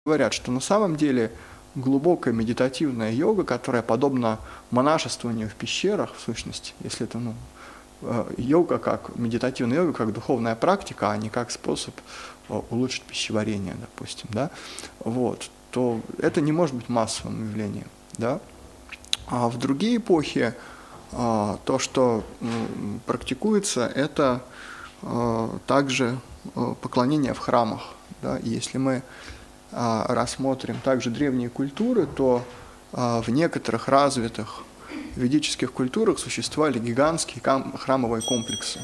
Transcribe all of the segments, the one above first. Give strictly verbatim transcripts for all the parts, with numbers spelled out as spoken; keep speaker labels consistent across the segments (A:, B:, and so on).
A: говорят, что на самом деле глубокая медитативная йога, которая подобна монашествованию в пещерах, в сущности, если это ну, йога как медитативная йога, как духовная практика, а не как способ улучшить пищеварение, допустим, да, вот, то это не может быть массовым явлением, да. А в другие эпохи то, что практикуется, это также поклонение в храмах, да. И если мы рассмотрим также древние культуры, то в некоторых развитых ведических культурах существовали гигантские храмовые комплексы.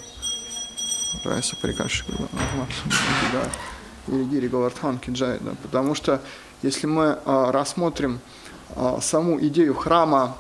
A: Потому что если мы рассмотрим саму идею храма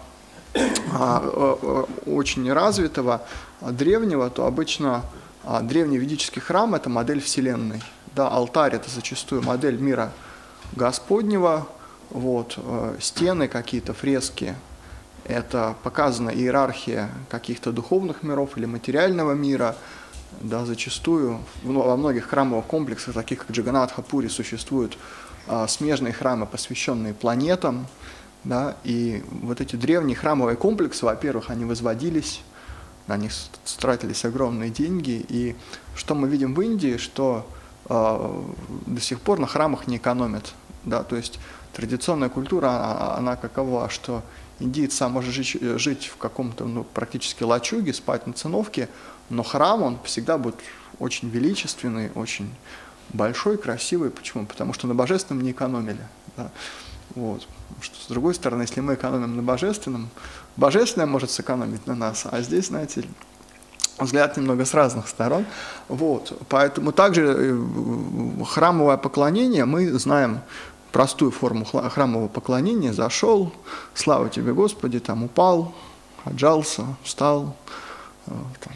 A: очень развитого, древнего, то обычно древний ведический храм – это модель Вселенной. Да, алтарь – это зачастую модель мира Господнего, вот, стены какие-то, фрески – это показана иерархия каких-то духовных миров или материального мира. Да, зачастую во многих храмовых комплексах, таких как Джаганнатха-Пури, существуют а, смежные храмы, посвященные планетам. Да, и вот эти древние храмовые комплексы, во-первых, они возводились, на них тратились огромные деньги. И что мы видим в Индии, что э, до сих пор на храмах не экономят. Да, то есть традиционная культура, она, она какова, что индиец сам может жить, жить в каком-то ну, практически лачуге, спать на циновке, но храм, он всегда будет очень величественный, очень большой, красивый. Почему? Потому что на божественном не экономили. Да. Вот. Что, с другой стороны, если мы экономим на божественном, божественное может сэкономить на нас, а здесь, знаете, взгляд немного с разных сторон. Вот. Поэтому также храмовое поклонение, мы знаем простую форму храмового поклонения: зашел, слава тебе, Господи, там упал, отжался, встал, там,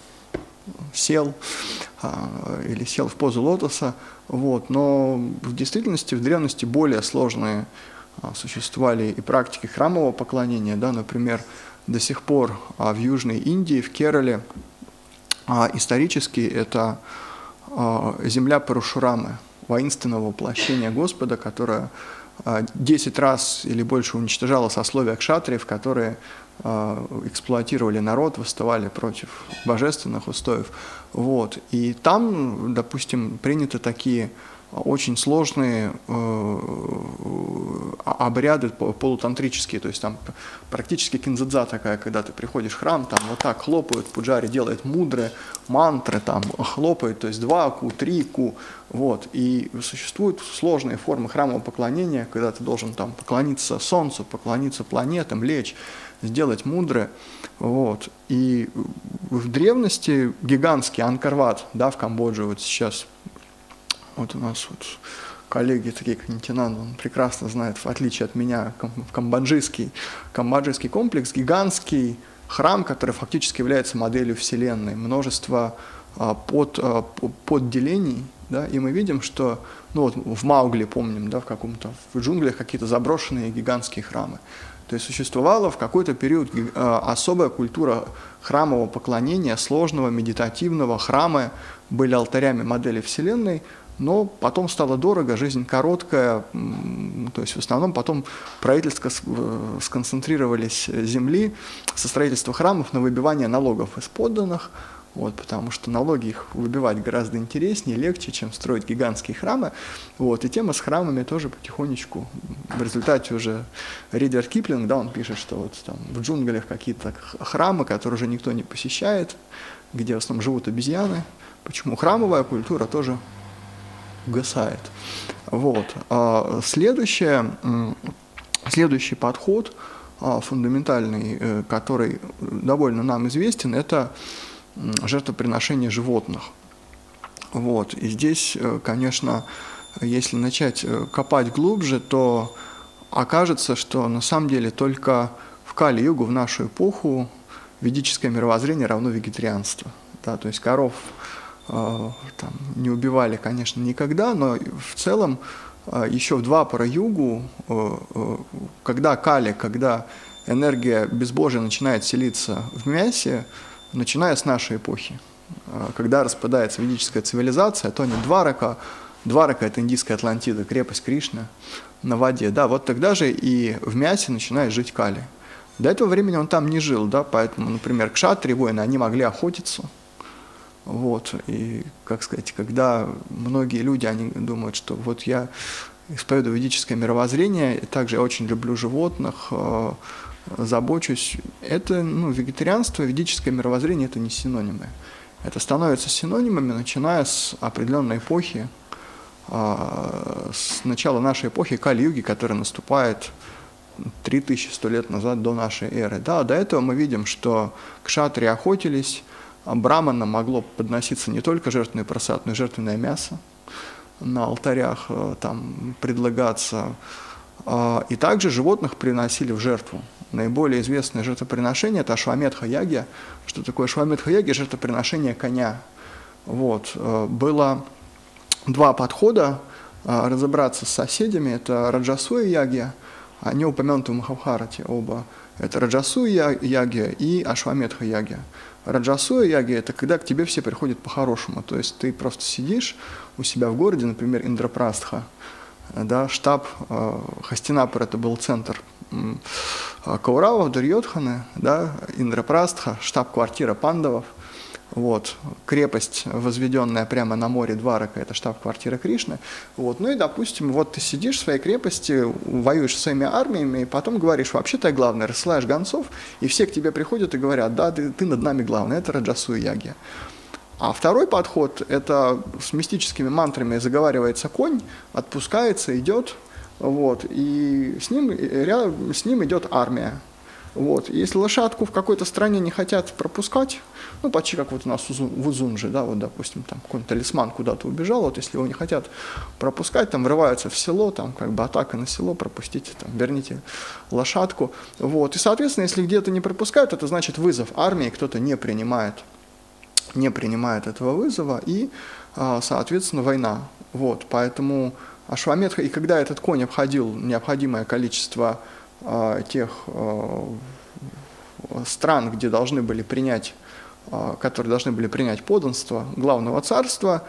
A: сел или сел в позу лотоса. Вот. Но в действительности, в древности более сложные существовали и практики храмового поклонения. Да, например, до сих пор в Южной Индии, в Керале, исторически это земля Парашурамы, воинственного воплощения Господа, которое десять раз или больше уничтожало сословия кшатриев, которые эксплуатировали народ, восставали против божественных устоев. Вот. И там, допустим, приняты такие очень сложные э, обряды полутантрические, то есть там практически кинзадза такая, когда ты приходишь в храм, там вот так хлопают, пуджари делает мудры, мантры, там хлопают, то есть два ку, три ку, вот. И существуют сложные формы храмового поклонения, когда ты должен там поклониться солнцу, поклониться планетам, лечь, сделать мудры, вот. И в древности гигантский Ангкор-Ват, да, в Камбодже, вот сейчас. Вот у нас вот коллеги, такие как Нитянанда, он прекрасно знает, в отличие от меня, камбоджийский, камбоджийский комплекс, гигантский храм, который фактически является моделью Вселенной, множество а, под, а, подделений, да, и мы видим, что, ну вот в Маугли, помним, да, в каком-то, в джунглях какие-то заброшенные гигантские храмы. То есть существовала в какой-то период а, особая культура храмового поклонения, сложного, медитативного. Храмы были алтарями модели Вселенной, но потом стало дорого, жизнь короткая, то есть в основном потом правительства сконцентрировались земли со строительства храмов на выбивание налогов из подданных, вот, потому что налоги их выбивать гораздо интереснее, легче, чем строить гигантские храмы. Вот, и тема с храмами тоже потихонечку, в результате уже Ридиард Киплинг, да, он пишет, что вот там в джунглях какие-то храмы, которые уже никто не посещает, где в основном живут обезьяны. Почему? Храмовая культура тоже угасает. Вот. Следующее, следующий подход фундаментальный, который довольно нам известен, это жертвоприношение животных. Вот. И здесь, конечно, если начать копать глубже, то окажется, что на самом деле только в Кали-югу, в нашу эпоху, ведическое мировоззрение равно вегетарианству. Да, то есть коров там не убивали, конечно, никогда, но в целом еще в Двапара-югу, когда Кали, когда энергия безбожия начинает селиться в мясе, начиная с нашей эпохи, когда распадается ведическая цивилизация, то не Дварака, Дварака – это индийская Атлантида, крепость Кришны на воде. Да, вот тогда же и в мясе начинает жить Кали. До этого времени он там не жил, да, поэтому, например, кшатри, воины, они могли охотиться. Вот, и, как сказать, когда многие люди, они думают, что вот я исповедую ведическое мировоззрение, и также я очень люблю животных, э, забочусь, это, ну, вегетарианство, ведическое мировоззрение – это не синонимы. Это становится синонимами, начиная с определенной эпохи, э, с начала нашей эпохи Кали-юги, которая наступает три тысячи сто лет назад до нашей эры. Да, до этого мы видим, что кшатри охотились, браманам могло подноситься не только жертвенный просад, но и жертвенное мясо на алтарях, там предлагаться. И также животных приносили в жертву. Наиболее известное жертвоприношение – это Ашваметха-ягья. Что такое Ашваметха-ягья? Жертвоприношение коня. Вот. Было два подхода разобраться с соседями. Это Раджасуя-ягья, они упомянуты в Махабхарате оба. Это Раджасуя-ягья и Ашваметха-ягья. Раджасуя-ягья – это когда к тебе все приходят по-хорошему. То есть ты просто сидишь у себя в городе, например, Индрапрастха, да, штаб э, Хастинапур – это был центр э, Кауравов, Дурьодханы, да, Индрапрастха, штаб-квартира пандавов. Вот, крепость, возведенная прямо на море Дварака, это штаб-квартира Кришны. Вот, ну и, допустим, вот ты сидишь в своей крепости, воюешь со своими армиями, и потом говоришь, вообще-то я главный, рассылаешь гонцов, и все к тебе приходят и говорят, да, ты, ты над нами главный, это Раджасуя-ягья. А второй подход, это с мистическими мантрами заговаривается конь, отпускается, идет, вот, и с ним, рядом, с ним идет армия. Вот. Если лошадку в какой-то стране не хотят пропускать, ну, почти как вот у нас в Узунже, да, вот, допустим, там какой-нибудь талисман куда-то убежал, вот если его не хотят пропускать, там врываются в село, там как бы атака на село, пропустите, там, верните лошадку. Вот. И, соответственно, если где-то не пропускают, это значит вызов армии, кто-то не принимает, не принимает этого вызова, и, соответственно, война. Вот. Поэтому Ашваметха, и когда этот конь обходил необходимое количество тех стран, где должны были принять, которые должны были принять подданство главного царства,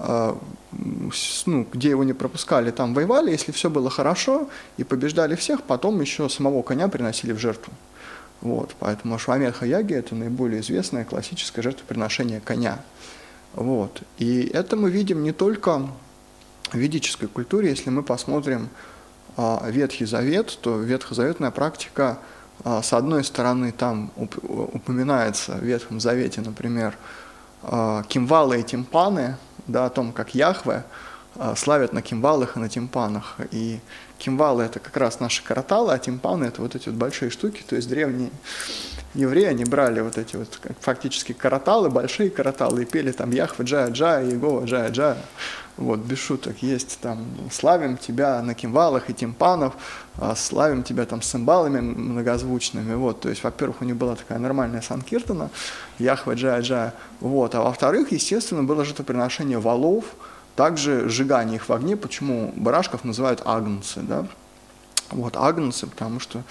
A: ну, где его не пропускали, там воевали, если все было хорошо и побеждали всех, потом еще самого коня приносили в жертву. Вот, поэтому Ашваметха-ягья – это наиболее известное классическое жертвоприношение коня. Вот. И это мы видим не только в ведической культуре, если мы посмотрим Ветхий Завет, то ветхозаветная практика, с одной стороны, там упоминается в Ветхом Завете, например, кимвалы и тимпаны, да, о том, как Яхве славят на кимвалах и на тимпанах. И кимвалы – это как раз наши караталы, а тимпаны – это вот эти вот большие штуки, то есть древние евреи, они брали вот эти вот фактически караталы, большие караталы, и пели там Яхве Джая Джая, Егова Джая Джая. Вот, без шуток, есть там «Славим тебя на кимвалах и тимпанов», «Славим тебя там с цимбалами многозвучными». Вот, то есть, во-первых, у них была такая нормальная санкиртана, Яхве Джая Джая. Вот, а во-вторых, естественно, было жертвоприношение валов, также сжигание их в огне. Почему барашков называют агнцы, да? Вот, агнцы, потому что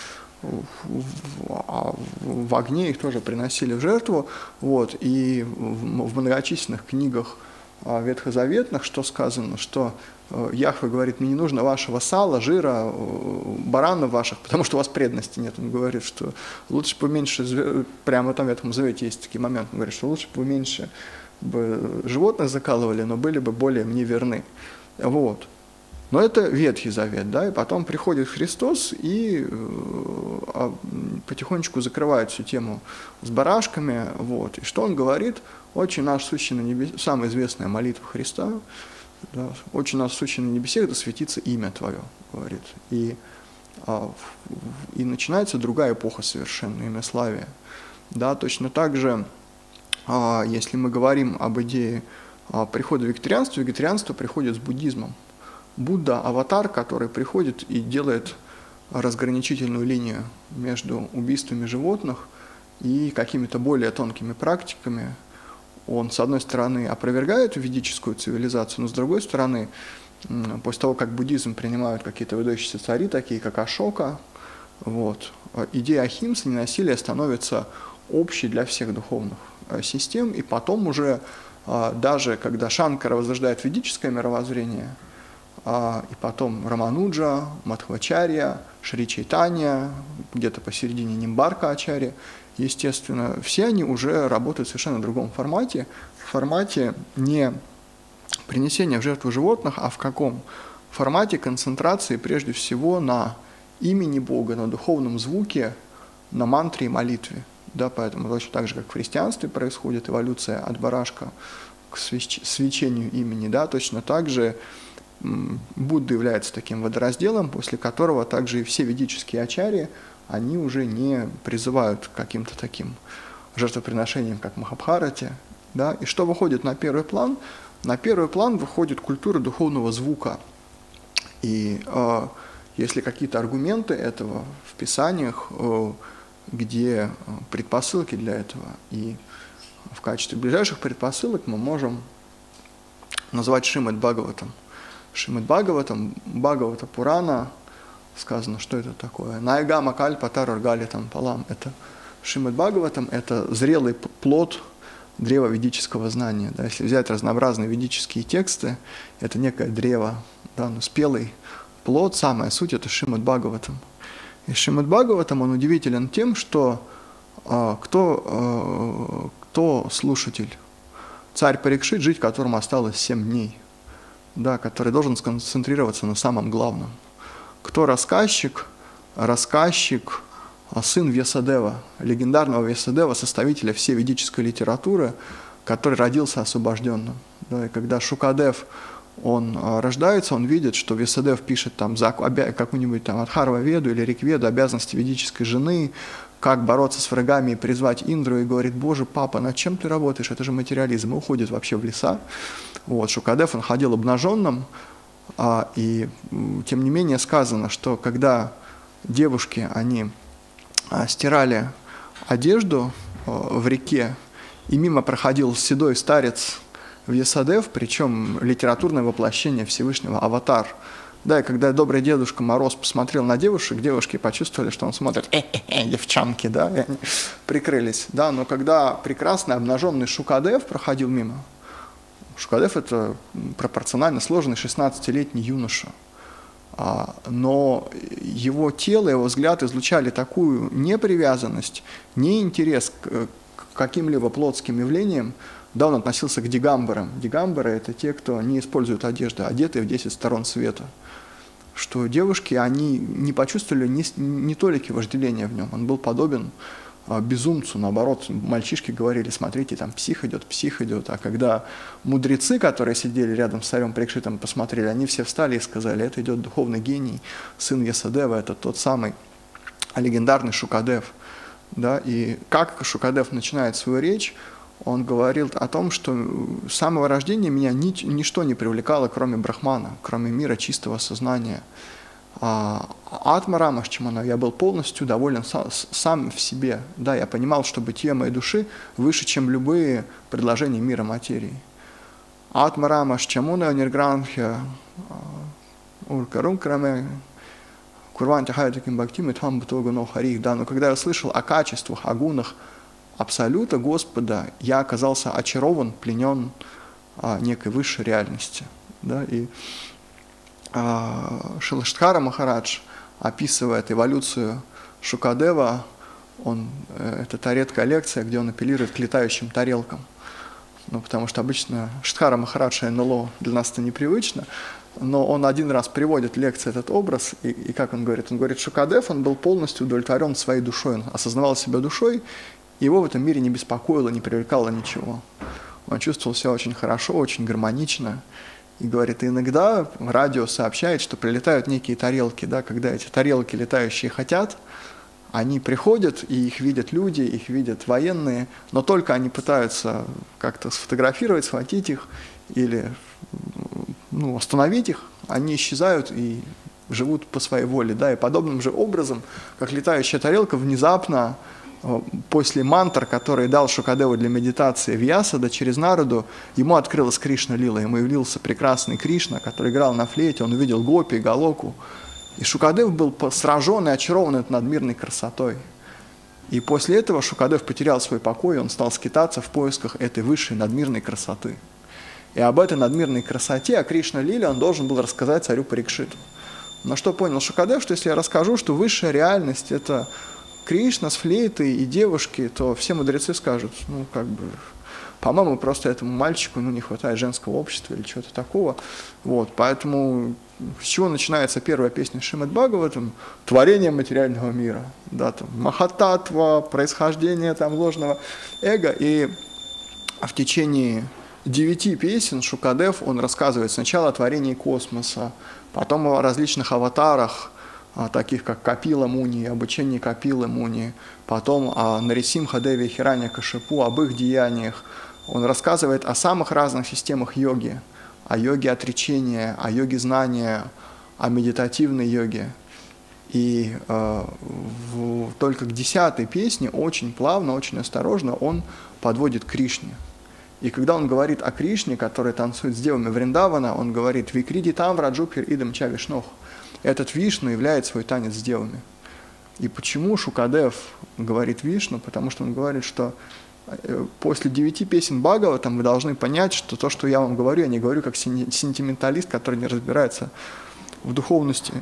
A: в, в огне их тоже приносили в жертву. Вот, и в, в многочисленных книгах ветхозаветных, что сказано, что Яхве говорит, мне не нужно вашего сала, жира, баранов ваших, потому что у вас преданности нет. Он говорит, что лучше бы меньше, прямо там в этом завете есть такие моменты, он говорит, что лучше бы меньше бы животных закалывали, но были бы более мне верны. Вот. Но это Ветхий Завет, да, и потом приходит Христос и потихонечку закрывает всю тему с барашками, вот. И что он говорит? «Отче наш, сущий на небесах», самая известная молитва Христа, да, «Отче наш, сущий на небесах, да светится имя Твое», говорит. И, а, и начинается другая эпоха совершенно, имяславия. Да, точно так же, а, если мы говорим об идее а, прихода вегетарианства, вегетарианство приходит с буддизмом. Будда – аватар, который приходит и делает разграничительную линию между убийствами животных и какими-то более тонкими практиками. Он, с одной стороны, опровергает ведическую цивилизацию, но с другой стороны, после того, как буддизм принимают какие-то выдающиеся цари, такие как Ашока, вот, идея ахимсы, ненасилия становится общей для всех духовных систем, и потом уже даже когда Шанкара возрождает ведическое мировоззрение, и потом Рамануджа, Мадхвачарья, Шри Чайтанья, где-то посередине Нимбарка Ачарья, естественно, все они уже работают в совершенно другом формате, в формате не принесения в жертву животных, а в каком? В формате концентрации прежде всего на имени Бога, на духовном звуке, на мантре и молитве. Да, поэтому точно так же, как в христианстве происходит эволюция от барашка к свечению имени, да, точно так же Будда является таким водоразделом, после которого также и все ведические ачарьи, они уже не призывают к каким-то таким жертвоприношениям, как в Махабхарате. Да? И что выходит на первый план? На первый план выходит культура духовного звука. И э, если какие-то аргументы этого в писаниях, э, где предпосылки для этого, и в качестве ближайших предпосылок мы можем назвать Шримад Бхагаватам. Шримад Бхагаватам, Бхагавата Пурана, сказано, что это такое. Найгама кальпа тараргалитам палам. Это Шримад Бхагаватам, это зрелый плод древа ведического знания. Да, если взять разнообразные ведические тексты, это некое древо, да, но спелый плод, самая суть, это Шримад Бхагаватам. И Шримад Бхагаватам, он удивителен тем, что а, кто, а, кто слушатель? Царь Парикшит, жить которому осталось семь дней, да, который должен сконцентрироваться на самом главном. Кто рассказчик? Рассказчик, сын Вьясадева, легендарного Вьясадева, составителя всей ведической литературы, который родился освобожденным. Да, и когда Шукадев, он рождается, он видит, что Вьясадев пишет там какую-нибудь там Адхарва-веду или Рикведу, обязанности ведической жены, как бороться с врагами и призвать Индру, и говорит: «Боже, папа, над чем ты работаешь? Это же материализм». И уходит вообще в леса. Вот, Шукадев, он ходил обнаженным, а, и тем не менее сказано, что когда девушки, они а, стирали одежду а, в реке, и мимо проходил седой старец Вьясадев, причем литературное воплощение Всевышнего, аватар. Да, и когда добрый дедушка Мороз посмотрел на девушек, девушки почувствовали, что он смотрит: «Э-э-э, девчонки», да, и они прикрылись. Да, но когда прекрасный обнаженный Шукадев проходил мимо, Шукадев – это пропорционально сложенный шестнадцатилетний юноша, но его тело, его взгляд излучали такую непривязанность, неинтерес к каким-либо плотским явлениям. Да, он относился к дигамбарам. Дигамбары – это те, кто не использует одежду, одетые в десять сторон света. Что девушки, они не почувствовали ни, ни толики вожделения в нем. Он был подобен а, безумцу. Наоборот, мальчишки говорили: смотрите, там псих идет, псих идет. А когда мудрецы, которые сидели рядом с царем Парикшитом, посмотрели, они все встали и сказали: это идет духовный гений, сын Вьясадева, это тот самый легендарный Шукадев. Да? И как Шукадев начинает свою речь, он говорил о том, что с самого рождения меня ни, ничто не привлекало, кроме Брахмана, кроме мира чистого сознания. А Атма Рамашчамана, я был полностью доволен сам, сам в себе. Да, я понимал, что бытие моей души выше, чем любые предложения мира материи. Атма Рамашчамуна ниргранхя уркарункраме курванти хайтаким бхактим и тхам бутогано харих. Да, но когда я слышал о качествах, о гунах Абсолюта Господа, я оказался очарован, пленен а, некой высшей реальности. Да? И а, Шилаштхара Махарадж описывает эволюцию Шукадева. Он, это та редкая лекция, где он апеллирует к летающим тарелкам. Ну, потому что обычно Штхара Махарадж и эн эл о для нас это непривычно, но он один раз приводит в лекции этот образ, и, и как он говорит? Он говорит, Шукадев, он был полностью удовлетворен своей душой, он осознавал себя душой, его в этом мире не беспокоило, не привлекало ничего. Он чувствовал себя очень хорошо, очень гармонично. И говорит, иногда радио сообщает, что прилетают некие тарелки. Да, когда эти тарелки летающие хотят, они приходят, и их видят люди, их видят военные, но только они пытаются как-то сфотографировать, схватить их или ну, остановить их, они исчезают и живут по своей воле. Да, и подобным же образом, как летающая тарелка внезапно после мантр, который дал Шукадеву для медитации Вьясада через Нараду, ему открылась Кришна Лила, ему явился прекрасный Кришна, который играл на флейте, он увидел Гопи, Галоку. И Шукадев был сражен и очарован этой надмирной красотой. И после этого Шукадев потерял свой покой, он стал скитаться в поисках этой высшей надмирной красоты. И об этой надмирной красоте, о Кришна-лиле, он должен был рассказать царю Парикшиту. Но что понял Шукадев, что если я расскажу, что высшая реальность – это Кришна с флейтой и девушки, то все мудрецы скажут, ну, как бы, по-моему, просто этому мальчику ну, не хватает женского общества или чего-то такого. Вот, поэтому с чего начинается первая песня Шримад Бхагаватам? Творение материального мира. Да, там, махататва, происхождение там, ложного эго. И в течение девяти песен Шукадев, он рассказывает сначала о творении космоса, потом о различных аватарах, таких как Капила Муни, обучении Капилы Муни, потом о Нарисимха-деве и Хираньякашипу, об их деяниях. Он рассказывает о самых разных системах йоги, о йоге отречения, о йоге знания, о медитативной йоге. И э, в, только к десятой песне очень плавно, очень осторожно он подводит к Кришне. И когда он говорит о Кришне, который танцует с девами Вриндавана, он говорит «Викриди там враджупир идам ча вишнох». Этот Вишну являет свой танец с девами. И почему Шукадев говорит Вишну? Потому что он говорит, что после девяти песен Бхагаватам вы должны понять, что то, что я вам говорю, я не говорю как сентименталист, который не разбирается в духовности.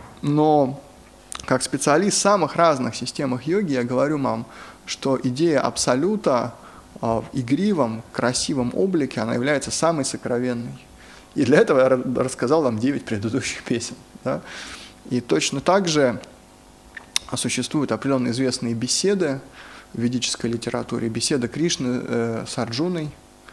A: Но как специалист в самых разных системах йоги я говорю вам, что идея абсолюта в игривом, красивом облике, она является самой сокровенной. И для этого я рассказал вам девять предыдущих песен. Да? И точно так же существуют определенные известные беседы в ведической литературе. Беседа Кришны э, с Арджуной,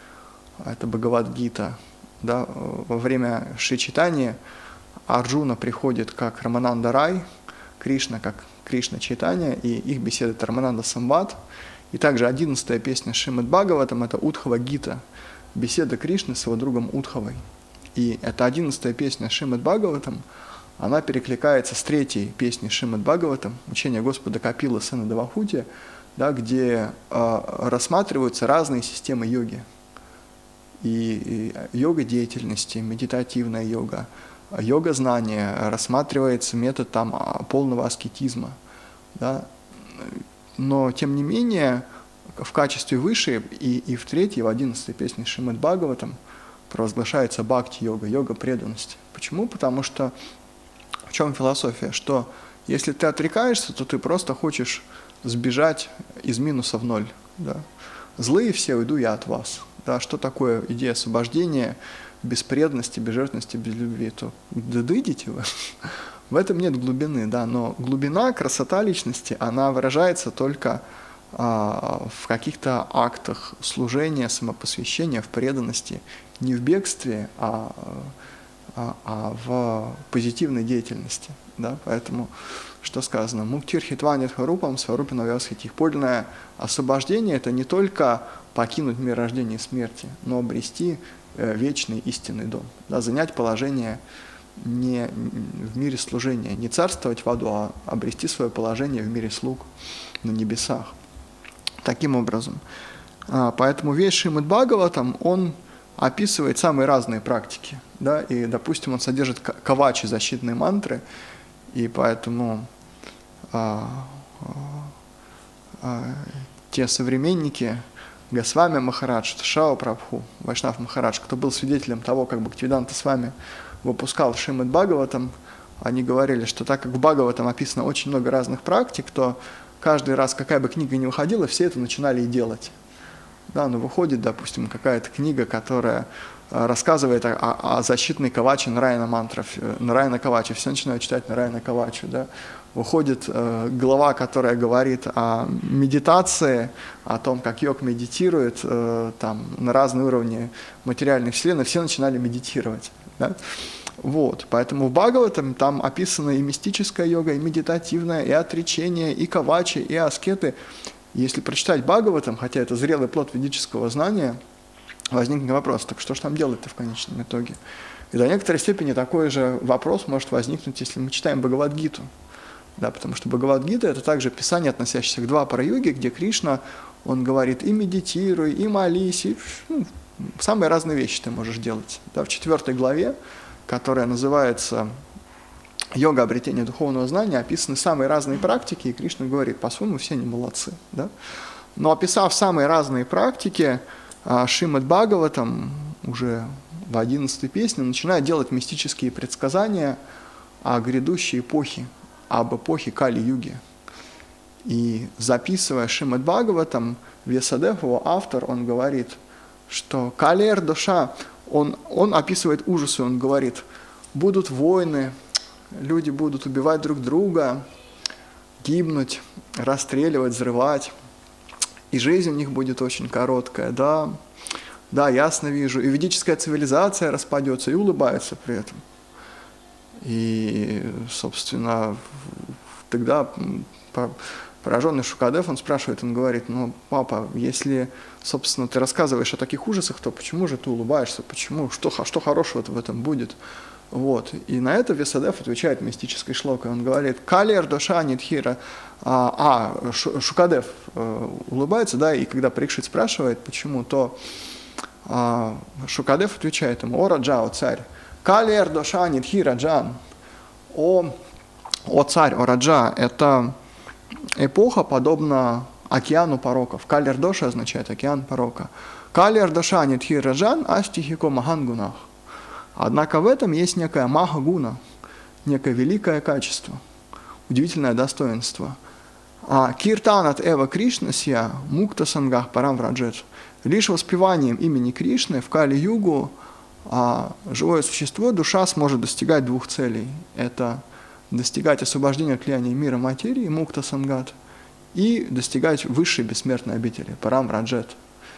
A: это Бхагавад-гита. Да? Во время Шри-читания Арджуна приходит как Рамананда Рай, Кришна как Кришна Чайтанья, и их беседа это Рамананда Самвад. И также одиннадцатая песня Шримад Бхагаватам – это Удхава-гита, беседа Кришны с его другом Удхавой. И эта одиннадцатая песня Шримад Бхагаватам, она перекликается с третьей песней Шримад Бхагаватам, учение Господа Капилы, сына Девахути, да, где э, рассматриваются разные системы йоги. И, и йога деятельности, медитативная йога, йога знания, рассматривается метод там, полного аскетизма. Да. Но, тем не менее, в качестве высшей и, и в третьей, в одиннадцатой песне Шримад Бхагаватам провозглашается бхакти-йога, йога преданности. Почему? Потому что в чем философия? Что если ты отрекаешься, то ты просто хочешь сбежать из минуса в ноль. Да? Злые все, уйду я от вас. Да? Что такое идея освобождения без преданности, без жертвенности, без любви? То да дойдите вы. В этом нет глубины, да, но глубина, красота личности, она выражается только а, в каких-то актах служения, самопосвящения, в преданности, не в бегстве, а, а, а в позитивной деятельности, да, поэтому, что сказано, муктир хитванит харупам сварупина вясхитих. Подлинное освобождение – это не только покинуть мир рождения и смерти, но обрести э, вечный истинный дом, да, занять положение не в мире служения, не царствовать в аду, а обрести свое положение в мире слуг на небесах. Таким образом. Поэтому весь Шримад Бхагаватам, он описывает самые разные практики. Да? И, допустим, он содержит кавачи, защитные мантры, и поэтому а, а, а, те современники Госвами Махарадж, Шава Прабху, Вайшнав Махарадж, кто был свидетелем того, как Бхактивиданта с вами выпускал Шримад Бхагаватам, они говорили, что так как в Бхагаватам описано очень много разных практик, то каждый раз, какая бы книга ни выходила, все это начинали и делать. Да, но выходит, допустим, какая-то книга, которая рассказывает о, о, о защитной каваче Нараяна мантров, Нараяна Кавачи, все начинают читать Нараяна Кавачу, да. Выходит э, глава, которая говорит о медитации, о том, как йог медитирует э, там, на разные уровни материальных вселенных, все начинали медитировать. Да? Вот. Поэтому в Бхагаватам там описана и мистическая йога, и медитативная, и отречение, и кавачи, и аскеты. Если прочитать Бхагаватам, хотя это зрелый плод ведического знания, возникнет вопрос, так что же там делать-то в конечном итоге? И до некоторой степени такой же вопрос может возникнуть, если мы читаем Бхагавад-гиту. Да, потому что Бхагавад-гита – это также писание, относящееся к Двапара-йоге, где Кришна, он говорит и медитируй, и молись, и ну, самые разные вещи ты можешь делать. Да, в четвертой главе, которая называется йога обретения духовного знания описаны самые разные практики, и Кришна говорит, по-своему все они молодцы. Да? Но описав самые разные практики, Шримад Бхагаватам уже в одиннадцатой песне начинает делать мистические предсказания о грядущей эпохе, об эпохе Кали-юги. И записывая Шримад Бхагаватам, Вьясадев, его автор, он говорит, что Калер душа, он, он описывает ужасы, он говорит, будут войны, люди будут убивать друг друга, гибнуть, расстреливать, взрывать, и жизнь у них будет очень короткая, да, да, ясно вижу, и ведическая цивилизация распадется, и улыбается при этом. И, собственно, тогда пораженный Шукадев, он спрашивает, он говорит, ну, папа, если, собственно, ты рассказываешь о таких ужасах, то почему же ты улыбаешься, почему, что, что хорошего в этом будет? Вот. И на это Вьясадев отвечает мистической шлокой. Он говорит, «Калер доша нидхира». А, а Шукадев э, улыбается, да, и когда Парикшит спрашивает, почему, то а, Шукадев отвечает ему, «О, Раджа, о царь, калер доша нидхира джан». О, о царь, о Раджа, это эпоха подобна океану пороков. Калер доша означает океан порока. Калер доша нидхира джан астихико махангунах. Однако в этом есть некая маха-гуна, некое великое качество, удивительное достоинство. А киртанат эва Кришнасья мукта сангах парам враджет. Лишь воспеванием имени Кришны в Кали-югу а живое существо, душа, сможет достигать двух целей. Это достигать освобождения от влияния мира материи, мукта сангат, и достигать высшей бессмертной обители, парам враджет.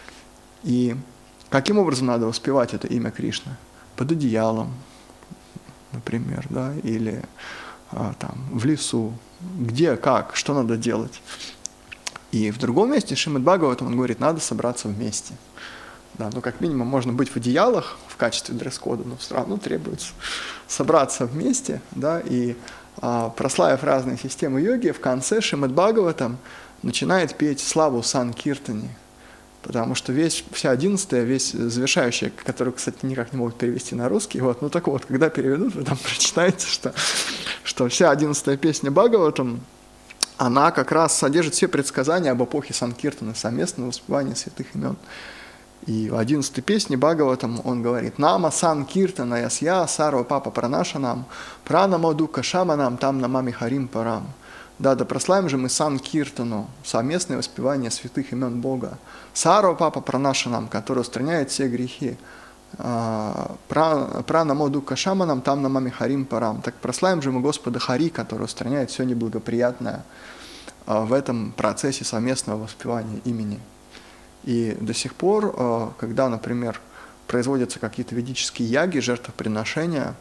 A: И каким образом надо воспевать это имя Кришны? Под одеялом, например, да, или а, там, в лесу, где, как, что надо делать. И в другом месте Шримад Бхагаватам он говорит, надо собраться вместе. Да, ну, как минимум, можно быть в одеялах в качестве дресс-кода, но все равно требуется собраться вместе, да, и а, прославив разные системы йоги, в конце Шримад Бхагаватам начинает петь славу Санкиртани. Потому что весь, вся одиннадцатая, весь завершающая, которую, кстати, никак не могут перевести на русский, вот, ну так вот, когда переведут, вы там прочитаете, что, что вся одиннадцатая песня Бхагаватам, она как раз содержит все предсказания об эпохе Санкиртаны, совместного воспевания святых имен. И в одиннадцатой песне Бхагаватам он говорит, «Нама Санкиртана ясья сарва папа пранашанам, пранамодука шаманам там намами харим парам». Да, да прославим же мы Санкиртану, совместное воспевание святых имен Бога. Сарва папа пранашанам, который устраняет все грехи. Пранамодука шаманам там намами харим парам. Так прославим же мы Господа Хари, который устраняет все неблагоприятное в этом процессе совместного воспевания имени. И до сих пор, когда, например, производятся какие-то ведические яги, жертвоприношения,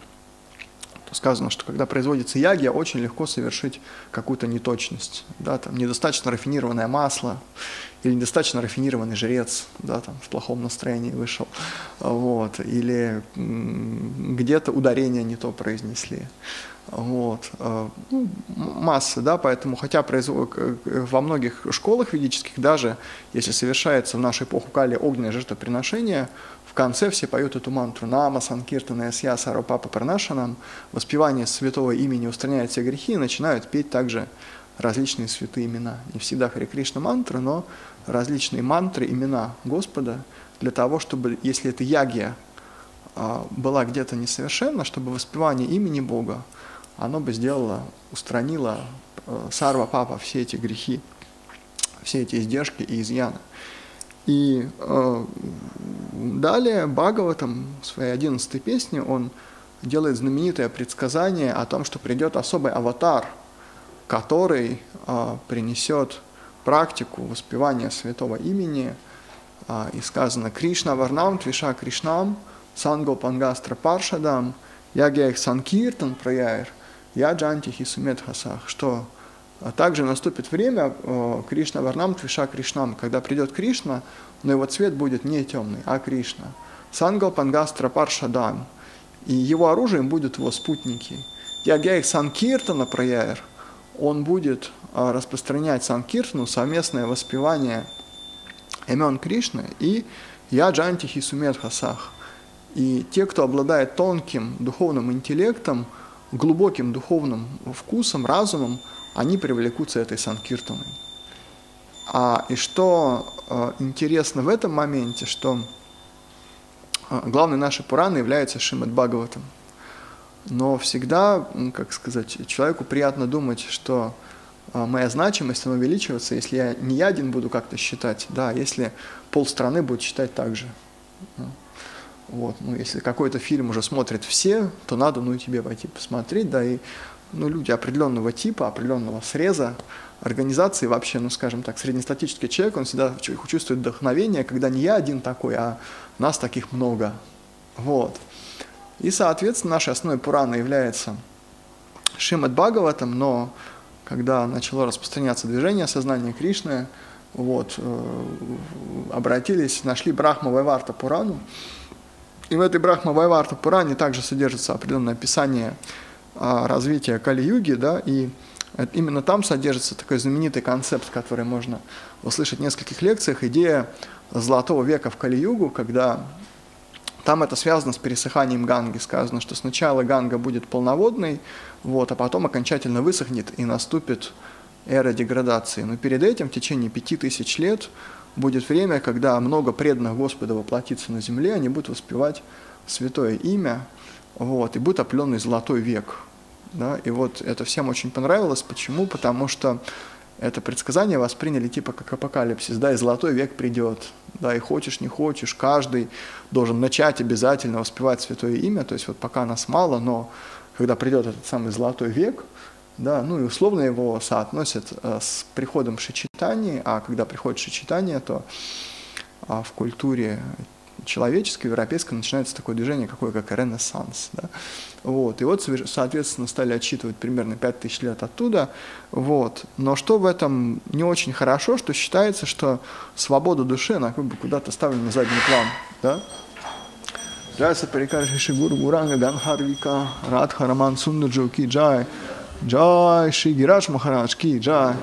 A: то сказано, что когда производится ягья, очень легко совершить какую-то неточность. Да, там, недостаточно рафинированное масло или недостаточно рафинированный жрец, да, там, в плохом настроении вышел, вот, или где-то ударение не то произнесли. Вот. Ну, масса, да, поэтому, хотя производ... во многих школах ведических, даже если совершается в нашу эпоху Кали огненное жертвоприношение, в конце все поют эту мантру «Нама Санкиртана ясья сарва папа пранашанам», воспевание святого имени устраняет все грехи, и начинают петь также различные святые имена. Не всегда Харе Кришна мантры, но различные мантры, имена Господа, для того, чтобы, если эта ягья была где-то несовершенна, чтобы воспевание имени Бога, оно бы сделало, устранило сарва папа все эти грехи, все эти издержки и изъяны. И э, далее Бхагаватам в своей одиннадцатой песне он делает знаменитое предсказание о том, что придет особый аватар, который э, принесет практику воспевания святого имени. Э, и сказано «Кришна варнам твиша Кришнам, сангопангастра паршадам, ягьях санкиртан праяер, я джантихи сумет хасах», что также наступит время Кришна варнам твиша Кришнам, когда придет Кришна, но его цвет будет не темный, а Кришна. Сангопангастра паршадам, и его оружием будут его спутники. Ягьях санкиртана праяер, он будет распространять санкиртану, совместное воспевание имен Кришны, и я джантихи сумет хасах. И те, кто обладает тонким духовным интеллектом, глубоким духовным вкусом, разумом, они привлекутся этой санкиртаной. А, и что э, интересно в этом моменте, что э, главной нашей Пураны является Шримад Бхагаватам. Но всегда, как сказать, человеку приятно думать, что э, моя значимость, она увеличивается, если я не я один буду как-то считать, да, если полстраны будет считать так же. Вот, ну, если какой-то фильм уже смотрят все, то надо, ну, и тебе войти посмотреть, да, и, ну, люди определенного типа, определенного среза, организации вообще, ну, скажем так, среднестатический человек, он всегда чувствует вдохновение, когда не я один такой, а нас таких много, вот. И, соответственно, нашей основной Пураны является Шримад Бхагаватам, но когда начало распространяться движение сознания Кришны, вот, обратились, нашли Брахма-Вайварта Пурану, и в этой Брахма-Вайварта Пуране также содержится определенное описание а, развития Кали-юги, да, и это, именно там содержится такой знаменитый концепт, который можно услышать в нескольких лекциях, идея золотого века в Кали-югу, когда там это связано с пересыханием Ганги. Сказано, что сначала Ганга будет полноводной, вот, а потом окончательно высохнет и наступит эра деградации. Но перед этим, в течение пяти тысяч лет, будет время, когда много преданных Господа воплотится на земле, они будут воспевать святое имя, вот, и будет определенный золотой век. Да? И вот это всем очень понравилось. Почему? Потому что это предсказание восприняли типа как апокалипсис, да, и золотой век придет. Да, и хочешь, не хочешь, каждый должен начать обязательно воспевать святое имя, то есть вот пока нас мало, но когда придет этот самый золотой век, да, ну и условно его соотносят э, с приходом Шичитани, а когда приходит Шичитания, то а, в культуре человеческой, европейской начинается такое движение, какое как Ренессанс. Да? Вот. И вот, соответственно, стали отсчитывать примерно пять тысяч лет оттуда. Вот. Но что в этом не очень хорошо, что считается, что свобода души, она как бы куда-то ставлена на задний план. Да? Джай Сапарикарши Шигуру Гуранга Ганхарвика Радха Раман Сундаджу Ки Джай Джай Шри Гираш Махарадж Ки Джай.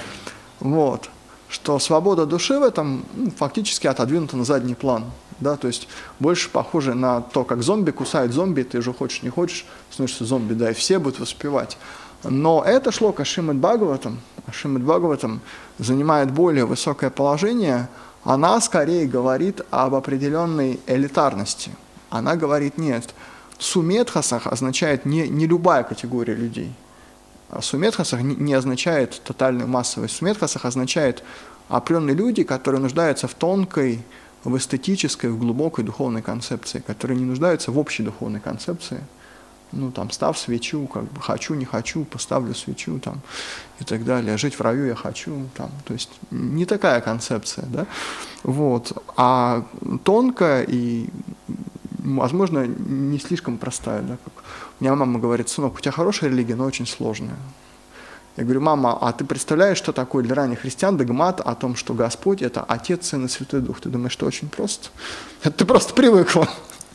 A: Вот. Что свобода души в этом ну, фактически отодвинута на задний план. Да, то есть больше похоже на то, как зомби кусает зомби, ты же хочешь, не хочешь, становишься зомби, да, и все будут воспевать. Но это шлока Шримад Бхагаватам, Шримад Бхагаватам занимает более высокое положение, она скорее говорит об определенной элитарности. Она говорит, нет, суметхасах означает не, не любая категория людей. Суметхасах не означает тотальную массовость. Суметхасах означает определенные люди, которые нуждаются в тонкой, в эстетической, в глубокой духовной концепции, которые не нуждаются в общей духовной концепции. Ну, там, став свечу, как бы, хочу, не хочу, поставлю свечу, там, и так далее. Жить в раю я хочу, там, то есть не такая концепция, да, вот. А тонкая и, возможно, не слишком простая, да, как у меня мама говорит, сынок, у тебя хорошая религия, но очень сложная. Я говорю, мама, а ты представляешь, что такое для ранних христиан догмат о том, что Господь – это Отец, Сын и Святой Дух? Ты думаешь, что очень просто? Это ты просто привыкла.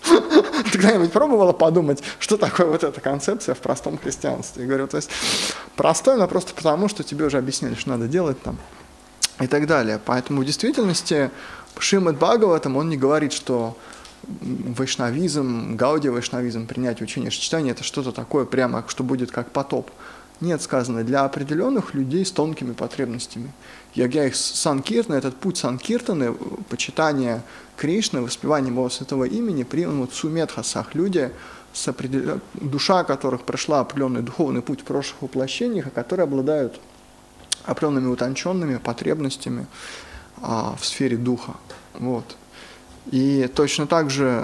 A: Ты когда-нибудь пробовала подумать, что такое вот эта концепция в простом христианстве? Я говорю, то есть простой, но просто потому, что тебе уже объяснили, что надо делать там и так далее. Поэтому в действительности Шримад Бхагаватам, он не говорит, что вайшнавизм, гаудия-вайшнавизм, принятие учения Шичитания – это что-то такое прямо, что будет как потоп. Нет, сказано, для определенных людей с тонкими потребностями. Ягья Санкиртана, этот путь Санкиртаны, почитание Кришны, воспевание его святого имени, примут в суметхасах. Люди, с определ... душа которых прошла определенный духовный путь в прошлых воплощениях, которые обладают определенными утонченными потребностями а, в сфере духа. Вот. И точно так же,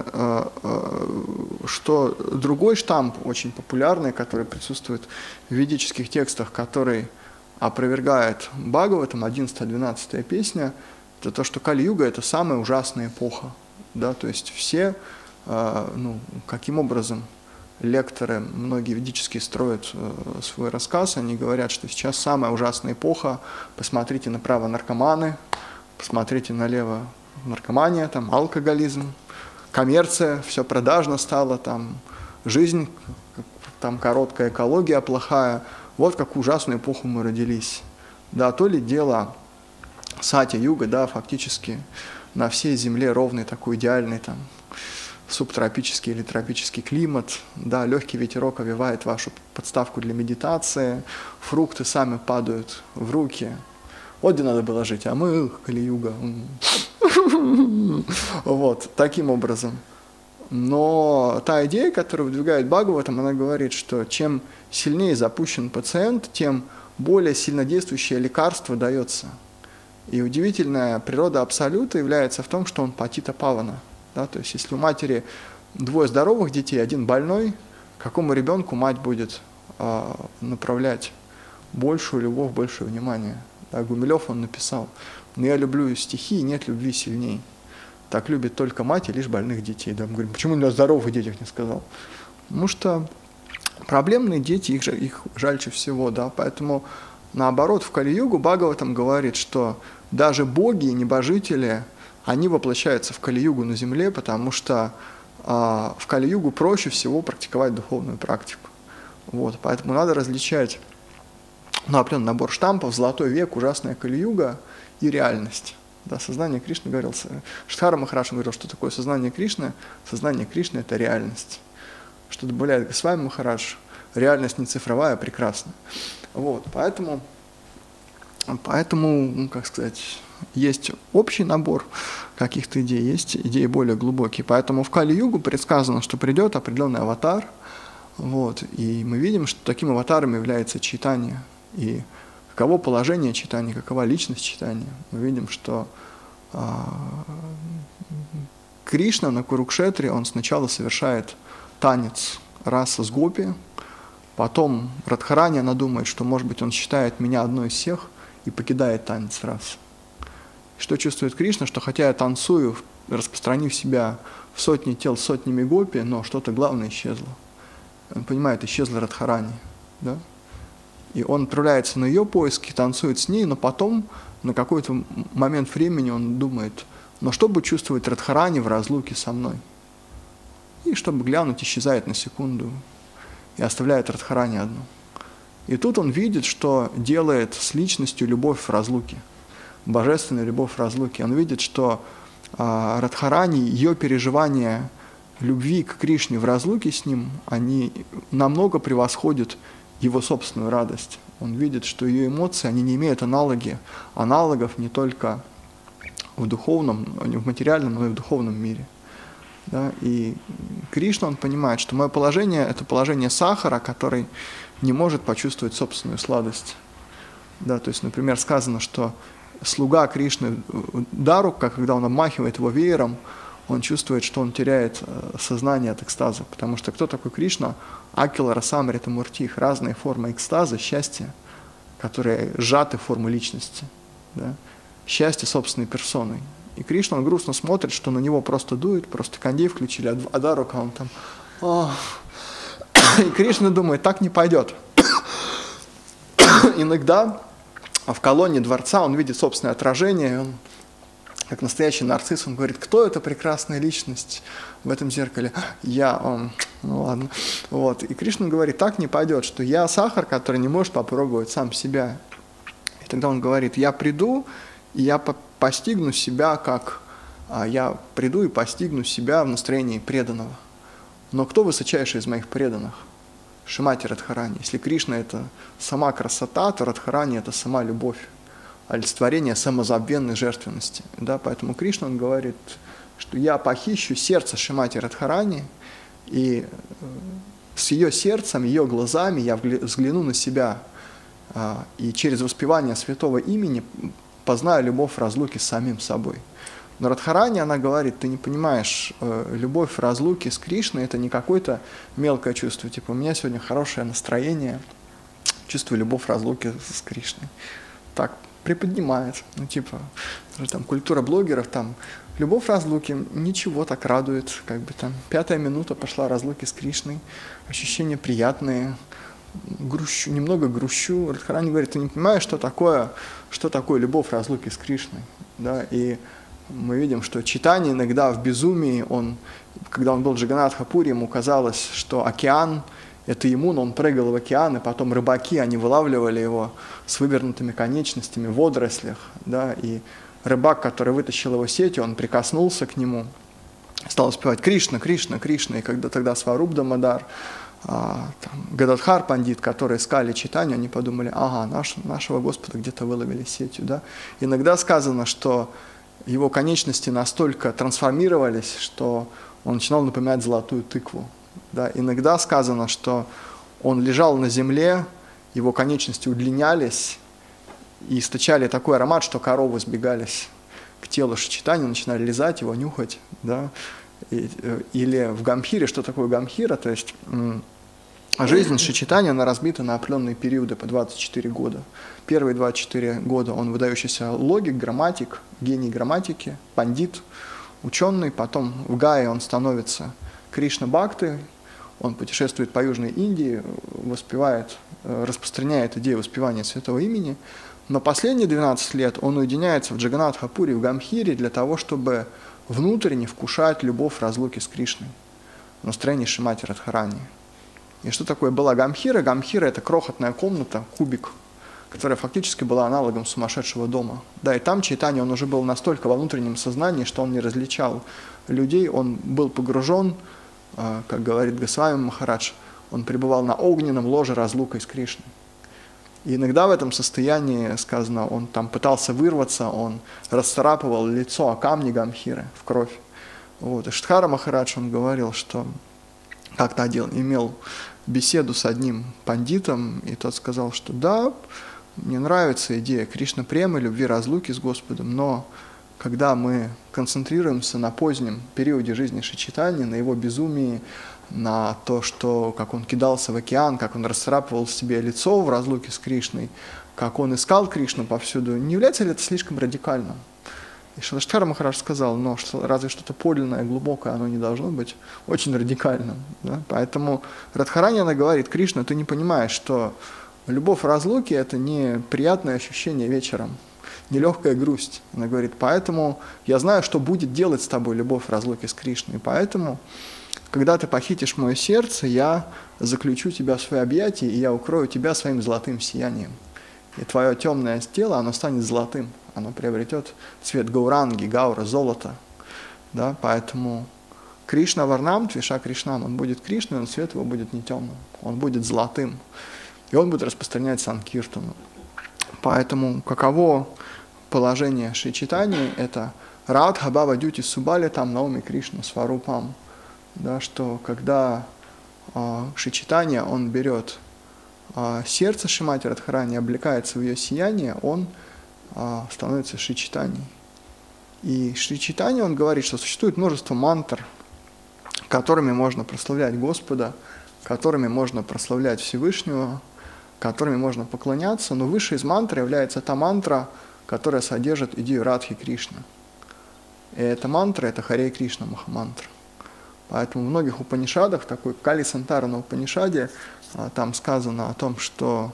A: что другой штамп, очень популярный, который присутствует в ведических текстах, который опровергает Бхагаватам, одиннадцатая-двенадцатая песня, это то, что Кали-юга – это самая ужасная эпоха. Да? То есть все, ну, каким образом лекторы, многие ведические строят свой рассказ, они говорят, что сейчас самая ужасная эпоха, посмотрите направо наркоманы, посмотрите налево наркомания, там, алкоголизм, коммерция, все продажно стало, там, жизнь, там, короткая экология плохая. Вот в какую ужасную эпоху мы родились. Да, то ли дело Сатья-юга, да, фактически на всей земле ровный такой идеальный там субтропический или тропический климат, да, легкий ветерок овевает вашу подставку для медитации, фрукты сами падают в руки. Вот где надо было жить, а мы, Кали-юга. Вот, таким образом. Но та идея, которую выдвигает Бхагаватам, она говорит, что чем сильнее запущен пациент, тем более сильнодействующее лекарство дается. И удивительная природа Абсолюта является в том, что он патита павана. Да? То есть если у матери двое здоровых детей, один больной, какому ребенку мать будет э, направлять большую любовь, большее внимание? Да, Гумилев он написал: «Но я люблю стихи, и нет любви сильней. Так любит только мать и лишь больных детей». Да, мы говорим: почему на здоровых детях не сказал? Потому что проблемные дети, их, их жальче всего, да, поэтому наоборот в Кали-югу Бхагаватам говорит, что даже боги и небожители, они воплощаются в Кали-югу на земле, потому что а, в Кали-югу проще всего практиковать духовную практику. Вот, поэтому надо различать, ну, определенный набор штампов: золотой век, ужасная Кали-юга и реальность. Да, сознание Кришны говорил, Штхара Махарадж говорил, что такое сознание Кришны. Сознание Кришны – это реальность. Что добавляет Госвами Махарадж: реальность не цифровая, а прекрасная. Вот, поэтому, поэтому, ну, как сказать, есть общий набор каких-то идей, есть идеи более глубокие. Поэтому в Кали-югу предсказано, что придет определенный аватар. Вот, и мы видим, что таким аватаром является Чайтанья. И каково положение Чайтаньи, какова личность Чайтаньи? Мы видим, что а, Кришна на Курукшетре, он сначала совершает танец раса с гопи, потом Радхарани, она думает, что, может быть, он считает меня одной из всех и покидает танец рас. Что чувствует Кришна? Что хотя я танцую, распространив себя в сотни тел сотнями гопи, но что-то главное исчезло. Он понимает, исчезла Радхарани, да? И он отправляется на ее поиски, танцует с ней, но потом, на какой-то момент времени, он думает: но что будет чувствовать Радхарани в разлуке со мной? И чтобы глянуть, исчезает на секунду и оставляет Радхарани одну. И тут он видит, что делает с личностью любовь в разлуке, божественную любовь в разлуке. Он видит, что а, Радхарани, ее переживания любви к Кришне в разлуке с ним, они намного превосходят его собственную радость. Он видит, что ее эмоции, они не имеют аналоги, аналогов не только в духовном, не в материальном, но и в духовном мире. Да? И Кришна, он понимает, что мое положение – это положение сахара, который не может почувствовать собственную сладость. Да? То есть, например, сказано, что слуга Кришны Дарука, когда он обмахивает его веером, он чувствует, что он теряет сознание от экстаза. Потому что кто такой Кришна? Акила, Расамрита, Мурти, их разные формы экстаза, счастья, которые сжаты в форму личности. Да? Счастье собственной персоной. И Кришна, он грустно смотрит, что на него просто дует, просто кондей включили, а Дарука, он там... Ох. И Кришна думает: так не пойдет. Иногда в колонне дворца он видит собственное отражение, и он, как настоящий нарцисс, он говорит: кто эта прекрасная личность в этом зеркале? Я, он, ну ладно. Вот. И Кришна говорит: так не пойдет, что я сахар, который не может попробовать сам себя. И тогда он говорит: я приду, и я постигну себя как... Я приду и постигну себя в настроении преданного. Но кто высочайший из моих преданных? Шримати Радхарани. Если Кришна – это сама красота, то Радхарани – это сама любовь, олицетворение самозабвенной жертвенности. Да? Поэтому Кришна, он говорит, что я похищу сердце Шримати Радхарани, и с ее сердцем, ее глазами я взгляну на себя, и через воспевание святого имени познаю любовь в разлуке с самим собой. Но Радхарани, она говорит: ты не понимаешь, любовь в разлуке с Кришной – это не какое-то мелкое чувство. Типа, у меня сегодня хорошее настроение, чувствую любовь в разлуке с Кришной. Так приподнимает. Ну, типа, там культура блогеров, там, любовь в разлуке, ничего так радует. Как бы там пятая минута пошла разлуки с Кришной, ощущения приятные, грущу, немного грущу. Радхарани говорит: ты не понимаешь, что такое, что такое любовь в разлуке с Кришной. Да? И мы видим, что Чайтанья иногда в безумии, он, когда он был в Джаганнатха-пури, ему казалось, что океан – это ему, но он прыгал в океан, и потом рыбаки, они вылавливали его с вывернутыми конечностями в водорослях. Да? И рыбак, который вытащил его сетью, он прикоснулся к нему, стал воспевать Кришна, Кришна, Кришна, и когда тогда Сваруб Дамодар, а, там, Гададхар Пандит, которые искали читание, они подумали, ага, наш, нашего Господа где-то выловили сетью. Да? Иногда сказано, что его конечности настолько трансформировались, что он начинал напоминать золотую тыкву. Да? Иногда сказано, что он лежал на земле, его конечности удлинялись и источали такой аромат, что коровы сбегались к телу Шичитани, начинали лизать его, нюхать. Да? И, или в Гамбхире, что такое Гамбхира, то есть жизнь Шичитани, она разбита на определенные периоды по двадцать четыре года. Первые двадцать четыре года он выдающийся логик, грамматик, гений грамматики, пандит, ученый. Потом в Гае он становится Кришна-бхакты, он путешествует по Южной Индии, воспевает, распространяет идею воспевания святого имени. Но последние двенадцать лет он уединяется в Джаганнатха-пури, в Гамбхире, для того, чтобы внутренне вкушать любовь разлуки с Кришной в настроении Шримати Радхарани. И что такое была Гамбхира? Гамбхира – это крохотная комната, кубик, которая фактически была аналогом сумасшедшего дома. Да, и там Чайтанья, он уже был настолько во внутреннем сознании, что он не различал людей, он был погружен, как говорит Госвами Махарадж, он пребывал на огненном ложе разлукой с Кришной. И иногда в этом состоянии, сказано, он там пытался вырваться, он расцарапывал лицо о камни Гамбхиры в кровь. Вот. И Штхара Махарадж, он говорил, что как-то один имел беседу с одним пандитом, и тот сказал, что да, мне нравится идея Кришна-премы, любви, разлуки с Господом, но когда мы концентрируемся на позднем периоде жизни Шичитани, на его безумии, на то, что, как он кидался в океан, как он расцарапывал себе лицо в разлуке с Кришной, как он искал Кришну повсюду, не является ли это слишком радикальным? И Шилаштхара Махарадж сказал, но что, разве что-то подлинное, глубокое, оно не должно быть очень радикальным. Да? Поэтому Радхарани, она говорит, Кришна, ты не понимаешь, что любовь в разлуке – это не приятное ощущение вечером, не легкая грусть. Она говорит, поэтому я знаю, что будет делать с тобой любовь в разлуке с Кришной, поэтому когда ты похитишь мое сердце, я заключу тебя в свои объятия, и я укрою тебя своим золотым сиянием. И твое темное тело, оно станет золотым, оно приобретет цвет гауранги, гаура, золота. Да? Поэтому Кришна Варнам, Твиша Кришнам, он будет Кришной, но цвет его будет не темным, он будет золотым. И он будет распространять санкиртану. Поэтому каково положение Шри Чайтаньи, это Радха Бава Дьюти Субали там Науми Кришна Сварупам. Да, что когда э, Шри Чайтанья, он берет э, сердце Шримати Радхарани, облекается в ее сияние, он э, становится Шри Чайтаньей. И Шри Чайтанья, он говорит, что существует множество мантр, которыми можно прославлять Господа, которыми можно прославлять Всевышнего, которыми можно поклоняться, но выше из мантр является та мантра, которая содержит идею Радхи Кришны. И эта мантра – это Харе Кришна Махамантра. Поэтому в многих Упанишадах, в такой Кали Сантарана Упанишаде, там сказано о том, что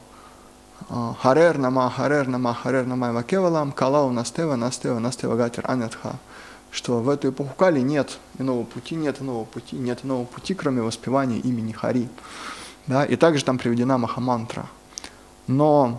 A: Харер Нама, Харер Нама, Харер Нама Вакевалам, Калау Настева, Настева, Настева Гатир Анятха, что в эту эпоху Кали нет иного пути, нет иного пути, нет иного пути, кроме воспевания имени Хари. Да? И также там приведена Махамантра. Но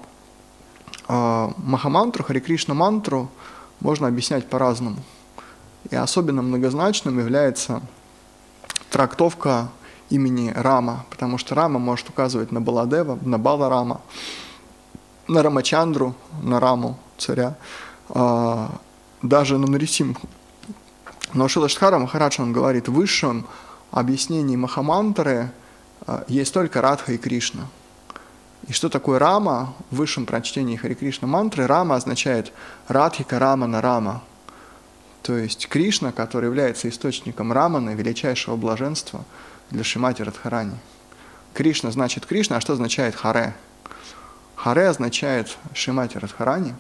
A: э, Махамантру, Хари Кришна мантру можно объяснять по-разному. И особенно многозначным является трактовка имени Рама, потому что Рама может указывать на Баладева, на Баларама, на Рамачандру, на Раму, царя, э, даже на Нарисимху. Но Шилаштхара Махарадж, он говорит, в высшем объяснении Махамантры э, есть только Радха и Кришна. И что такое Рама? В высшем прочтении Хари Кришна мантры Рама означает Радхика Рамана Рама. То есть Кришна, который является источником Рамана, величайшего блаженства для Шримати Радхарани. Кришна значит Кришна, а что означает Харе? Харе означает Шримати Радхарани,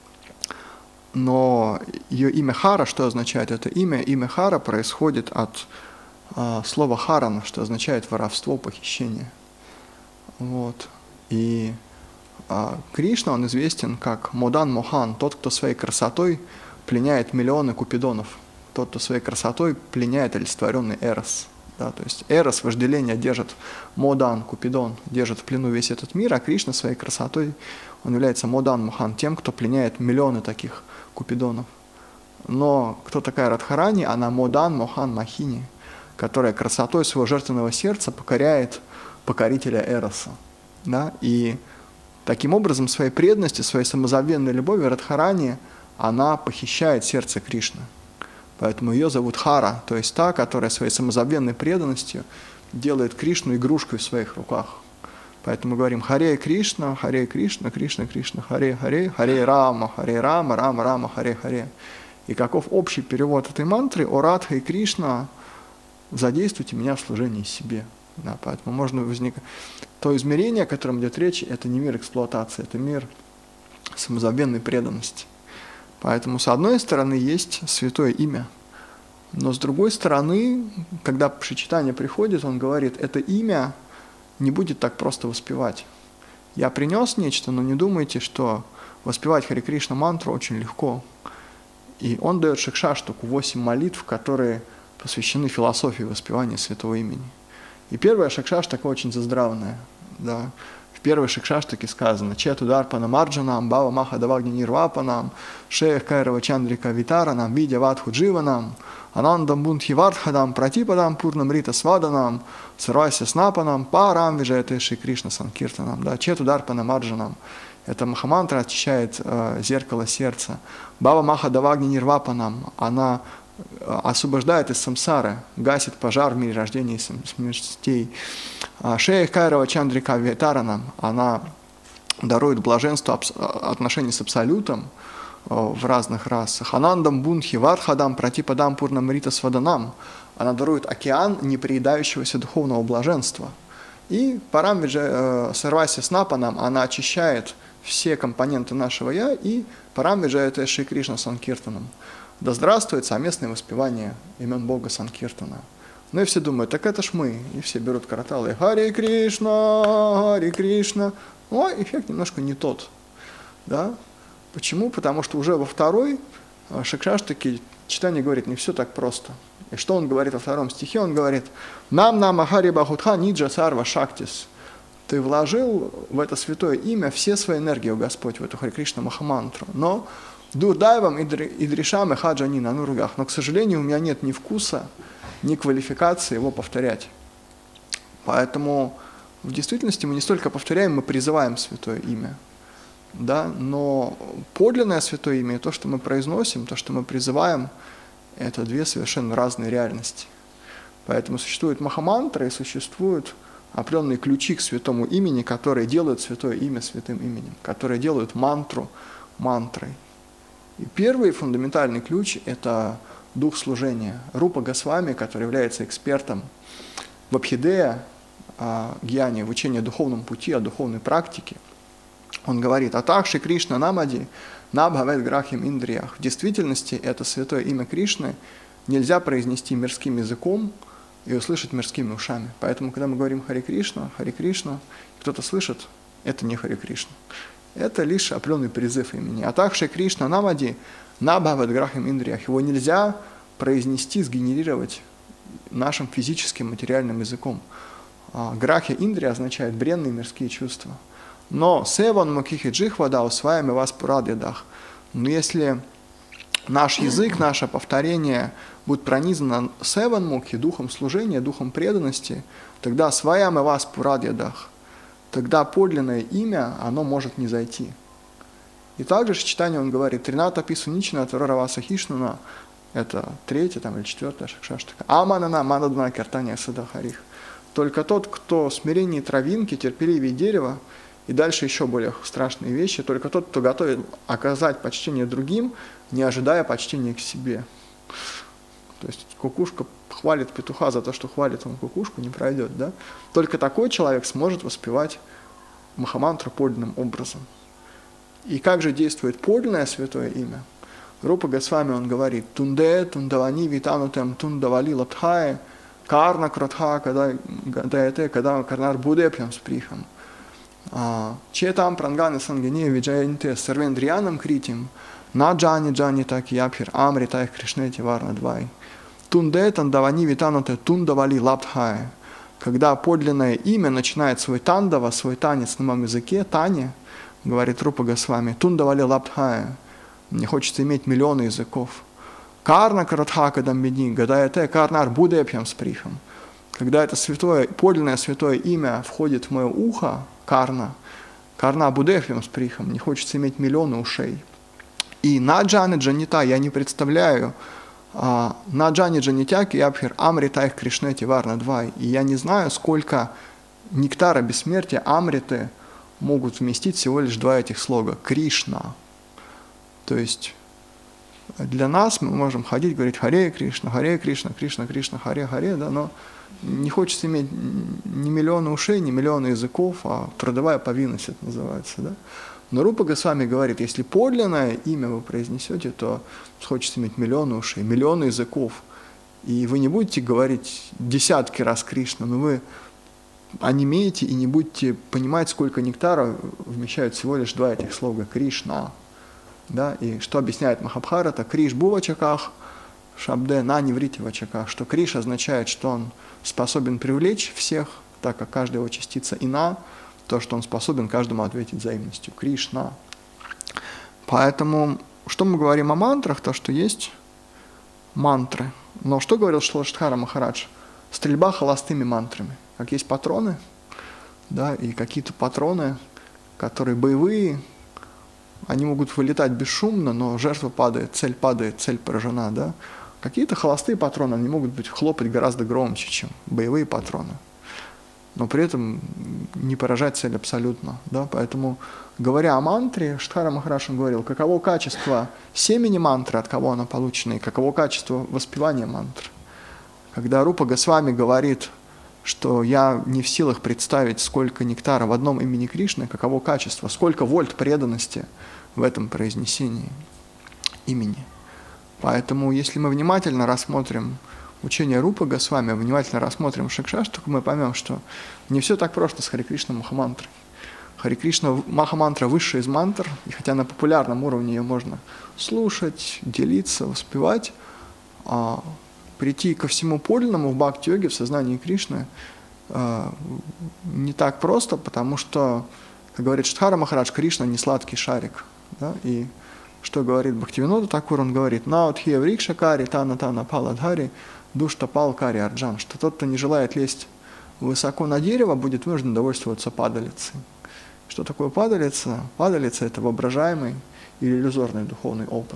A: но ее имя Хара, что означает это имя? Имя Хара происходит от э, слова Харана, что означает воровство, похищение. Вот. И э, Кришна, он известен как Модан Мохан, тот, кто своей красотой пленяет миллионы купидонов, тот, кто своей красотой пленяет олицетворенный Эрос. Да, то есть Эрос, вожделение, держит Модан, Купидон, держит в плену весь этот мир, а Кришна своей красотой, он является Модан Мохан, тем, кто пленяет миллионы таких купидонов. Но кто такая Радхарани? Она Модан Мохан Махини, которая красотой своего жертвенного сердца покоряет покорителя Эроса. Да? И таким образом, своей преданностью, своей самозабвенной любовью Радхарани, она похищает сердце Кришны. Поэтому ее зовут Хара, то есть та, которая своей самозабвенной преданностью делает Кришну игрушкой в своих руках. Поэтому говорим Харе Кришна, Харе Кришна, Кришна Кришна, Харе Харе, Харе Рама, Харе Рама, Рама Рама, Харе Харе. И каков общий перевод этой мантры? О Радха и Кришна, задействуйте меня в служении себе. Да, поэтому можно возникать... То измерение, о котором идет речь, это не мир эксплуатации, это мир самозабвенной преданности. Поэтому, с одной стороны, есть святое имя, но с другой стороны, когда Шри-Чайтанья приходит, он говорит, это имя не будет так просто воспевать. Я принес нечто, но не думайте, что воспевать Харе Кришна мантру очень легко. И он дает шикшаштаку, восемь молитв, которые посвящены философии воспевания святого имени. И первая шикшаштака очень заздравная. Да. В первой шикшаштаке сказано «Чету дарпана марджанам, бава маха давагни нирвапанам, шеях кайрава чандрика витаранам, видя ватху дживанам, анандам бунтхи вардхадам, пратипадам пурнам рита сваданам, сарвайся снапанам, парам вижаяте ши Кришна санкиртанам». Да. «Чету дарпана марджанам». Эта махамантра очищает э, зеркало сердца. «Бава маха давагни нирвапанам». Она освобождает из самсары, гасит пожар в мире рождения и смертей. Шея Кайрова Чандрика Витаранам, она дарует блаженство отношений с Абсолютом в разных расах. Анандам Бунхи Вардхадам Пратипадам Пурнам Рита Сваданам, она дарует океан неприедающегося духовного блаженства. И Парамвиджа Сарваси Снапанам, она очищает все компоненты нашего Я, и Парамвиджа это Шри Кришна Санкиртанам. Да здравствует совместное воспевание имен Бога Санкиртана. Ну и все думают, так это ж мы. И все берут караталы. Харе Кришна, Харе Кришна. Но эффект немножко не тот. Да? Почему? Потому что уже во второй шикшаштаке Чайтанья говорит, не все так просто. И что он говорит во втором стихе? Он говорит, «Нам нам ахари бахутха ниджа сарва шактис». Ты вложил в это святое имя все свои энергии, о Господь, в эту Харе Кришна Махамантру. Но Дурдайвам и Дришам и Хаджани на нургах. Но, к сожалению, у меня нет ни вкуса, ни квалификации его повторять. Поэтому в действительности мы не столько повторяем, мы призываем святое имя. Да? Но подлинное святое имя, то, что мы произносим, то, что мы призываем, это две совершенно разные реальности. Поэтому существует махамантра и существуют определенные ключи к святому имени, которые делают святое имя святым именем, которые делают мантру мантрой. И первый фундаментальный ключ – это дух служения. Рупа Госвами, который является экспертом в Абхидея, гьяне, в учении о духовном пути, о духовной практике, он говорит, «Атах Шри Кришна намади, набхавет грахим индриях». В действительности это святое имя Кришны нельзя произнести мирским языком и услышать мирскими ушами. Поэтому, когда мы говорим Харе Кришна, Харе Кришна, кто-то слышит, это не Харе Кришна. Это лишь определенный призыв имени. А так Шри Кришна намади, набхавет грахим индриях. Его нельзя произнести, сгенерировать нашим физическим материальным языком. Грахи индрия означает бренные мирские чувства. Но севан мукихи джихвада усваиваем вас пурадьядах. Но если наш язык, наше повторение будет пронизано севан мукхи, духом служения, духом преданности, тогда осваиваем вас пурадьядах. Тогда подлинное имя, оно может не зайти. И также в читании он говорит, «Трината пису нична тарараваса хишнуна», это третья там, или четвертая шакшаштака, «Аманана манадна картания садахарих». Только тот, кто смирение травинки, терпеливее дерева, и дальше еще более страшные вещи, только тот, кто готовит оказать почтение другим, не ожидая почтения к себе. То есть кукушка хвалит петуха за то, что хвалит он кукушку, не пройдет, да? Только такой человек сможет воспевать махамантру подлинным образом. И как же действует подлинное святое имя? Рупа Госвами, он говорит, «Тунде, тундавани, витанутем, тундавали лабдхае, карна кротха, когда гаете, когда карнар будепьям сприхам. Четам пранганы сангене, виджаянте, сервендриянам критим, на джани джани так япхир, амри тайх кришнете варна двай». Тунде тандавани витануте тундавали лабдхае. Когда подлинное имя начинает свой тандава, свой танец на моем языке, тане, говорит Рупа Госвами, тундавали лабдхае. Мне хочется иметь миллионы языков. Карна Каратхакадам Медни, Гадаяте Карнар Будепьям Сприхам. Когда это святое, подлинное святое имя входит в мое ухо, Карна, Карна Будепьям Сприхам, не хочется иметь миллионы ушей. И на Джане Джанита я не представляю, а, на Джане Джанитяки Ябхир Амритайх Кришнети Варна Двай. И я не знаю, сколько нектара бессмертия Амриты могут вместить всего лишь два этих слога. Кришна. То есть для нас мы можем ходить, говорить Харе Кришна, Харе Кришна, Кришна, Кришна, Харе, Харе, да, но не хочется иметь ни миллионы ушей, ни миллионы языков, а трудовая повинность это называется, да. Но Рупа Госвами говорит, если подлинное имя вы произнесете, то хочется иметь миллионы ушей, миллионы языков, и вы не будете говорить десятки раз Кришна, но вы онемеете и не будете понимать, сколько нектара вмещают всего лишь два этих слога Кришна. Да? И что объясняет Махабхарата? Криш бу в очаках, шабде на не врите в очаках, что Криш означает, что он способен привлечь всех, так как каждая его частица ина, то, что он способен каждому ответить взаимностью. Кришна. Поэтому, что мы говорим о мантрах, то, что есть мантры. Но что говорил Шилаштхара Махарадж? Стрельба холостыми мантрами. Как есть патроны, да, и какие-то патроны, которые боевые, они могут вылетать бесшумно, но жертва падает, цель падает, цель поражена, да. Какие-то холостые патроны, они могут быть хлопать гораздо громче, чем боевые патроны, но при этом не поражать цель абсолютно, да. Поэтому, говоря о мантре, Штхара Махарадж говорил, каково качество семени мантры, от кого оно получено, и каково качество воспевания мантры. Когда Рупа Госвами говорит, что я не в силах представить, сколько нектара в одном имени Кришны, каково качество, сколько вольт преданности в этом произнесении имени. Поэтому, если мы внимательно рассмотрим учение Рупы Госвами, внимательно рассмотрим Шикшаштаку, мы поймем, что не все так просто с Харе Кришна Махамантрой. Харе Кришна Махамантра высшая из мантр, и хотя на популярном уровне ее можно слушать, делиться, воспевать, а прийти ко всему подлинному в бхакти-йоге, в сознании Кришны, э, не так просто, потому что, как говорит Штхара Махарадж, Кришна не сладкий шарик. Да? И что говорит Бхактивинода Такур, он говорит, «Наутхия врикшакари, тана-тана паладхари, душтапал кари арджан», что тот, кто не желает лезть высоко на дерево, будет вынужден довольствоваться падалицей. Что такое падалица? Падалица – это воображаемый или иллюзорный духовный опыт.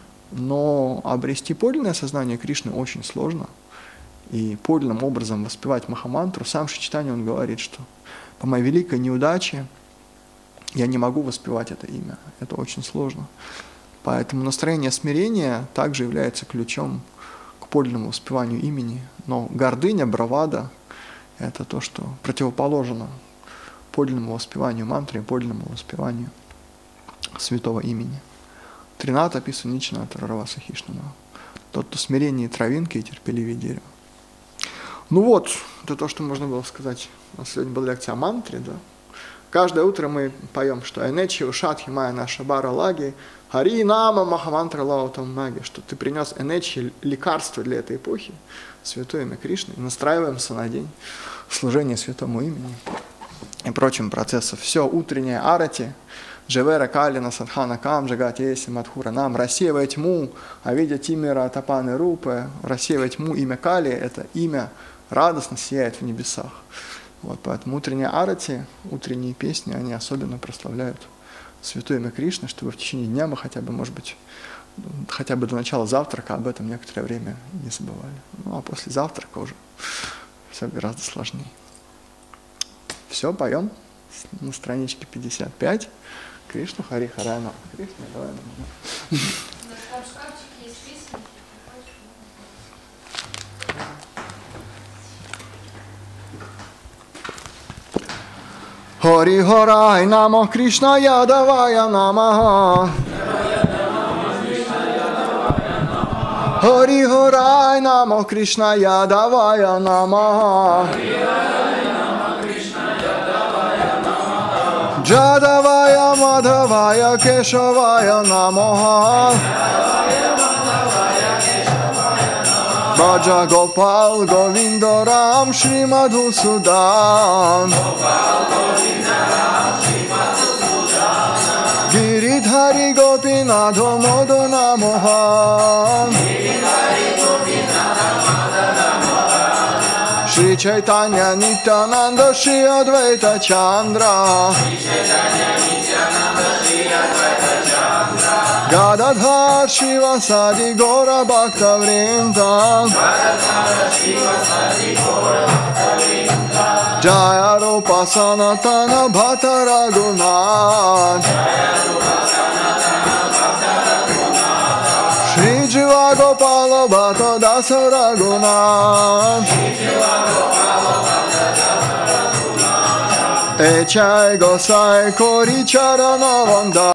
A: Но обрести подлинное сознание Кришны очень сложно. И подлинным образом воспевать Махамантру, сам Шри Чайтанья, он говорит, что по моей великой неудаче я не могу воспевать это имя. Это очень сложно. Поэтому настроение смирения также является ключом к подлинному воспеванию имени. Но гордыня, бравада – это то, что противоположно подлинному воспеванию мантры, подлинному воспеванию святого имени. Тринада описывает Ничната Раваса Хишнана. Тот, кто смирение травинки и терпеливее дерева. Ну вот, это то, что можно было сказать. У нас сегодня была лекция о мантре, да. Каждое утро мы поем, что «Энечи ушатхи майя наша бара лаги, хари нама махамантра лаутам маги», что ты принес энечи, лекарство для этой эпохи, святое имя Кришны, и настраиваемся на день служения святому имени и прочим процессам. Все утреннее арати, Джевера Калина Садхана Кам, Джагатеси Мадхура Нам, рассеивая тьму, а видя Тимира Тапаны Рупы, рассеивая тьму, имя Кали, это имя радостно сияет в небесах. Вот, поэтому утренние арати, утренние песни, они особенно прославляют святое имя Кришны, чтобы в течение дня мы хотя бы, может быть, хотя бы до начала завтрака об этом некоторое время не забывали. Ну, а после завтрака уже все гораздо сложнее. Все, поем на страничке пятьдесят пять. Кришна, Хари Харана. Кришна, давай нам.
B: У нас там в шкафчике есть песенки.
A: Хари Харай Намо Кришна Ядавая Намаха. Хари Харай Намо Кришна Ядавая Намаха. Джадавая Мадхавая Кешавая Намаха. Баджа Гопал Говиндарам Шри Мадхусудан. Giridhari Gopinatha Madana Mohan Shri Chaitanya Nityananda Shri Advaita Chandra Gadadhar Shivasadi Gora Bhakta Vrinda Jaya Rupa Sanatana Bhatta Raghunath Shri Jiva Gopala Bhatta Dasa Raghunath E Chai Gosai Kori Charana Vanda